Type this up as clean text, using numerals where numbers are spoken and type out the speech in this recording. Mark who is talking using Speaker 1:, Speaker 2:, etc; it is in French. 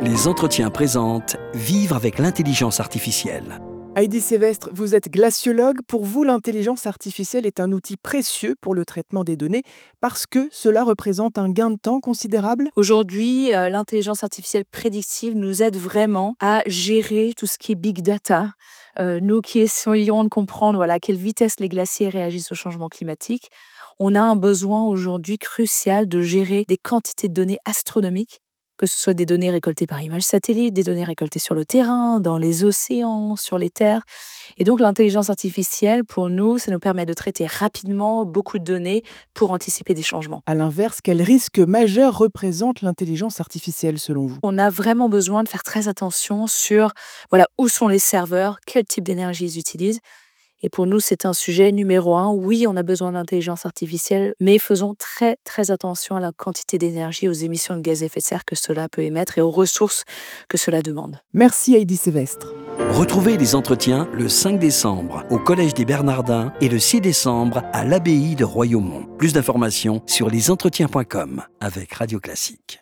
Speaker 1: Les entretiens présentent Vivre avec l'intelligence artificielle.
Speaker 2: Heidi Sévestre, vous êtes glaciologue. Pour vous, l'intelligence artificielle est un outil précieux pour le traitement des données parce que cela représente un gain de temps considérable.
Speaker 3: Aujourd'hui, l'intelligence artificielle prédictive nous aide vraiment à gérer tout ce qui est big data. Nous qui essayons de comprendre à quelle vitesse les glaciers réagissent au changement climatique, on a un besoin aujourd'hui crucial de gérer des quantités de données astronomiques, que ce soit des données récoltées par images satellites, des données récoltées sur le terrain, dans les océans, sur les terres. Et donc l'intelligence artificielle, pour nous, ça nous permet de traiter rapidement beaucoup de données pour anticiper des changements.
Speaker 2: À l'inverse, quel risque majeur représente l'intelligence artificielle selon vous?
Speaker 3: On a vraiment besoin de faire très attention sur où sont les serveurs, quel type d'énergie ils utilisent. Et pour nous, c'est un sujet numéro 1. Oui, on a besoin d'intelligence artificielle, mais faisons très, très attention à la quantité d'énergie, aux émissions de gaz à effet de serre que cela peut émettre et aux ressources que cela demande.
Speaker 2: Merci Heidi Sévestre.
Speaker 1: Retrouvez les entretiens le 5 décembre au Collège des Bernardins et le 6 décembre à l'Abbaye de Royaumont. Plus d'informations sur lesentretiens.com avec Radio Classique.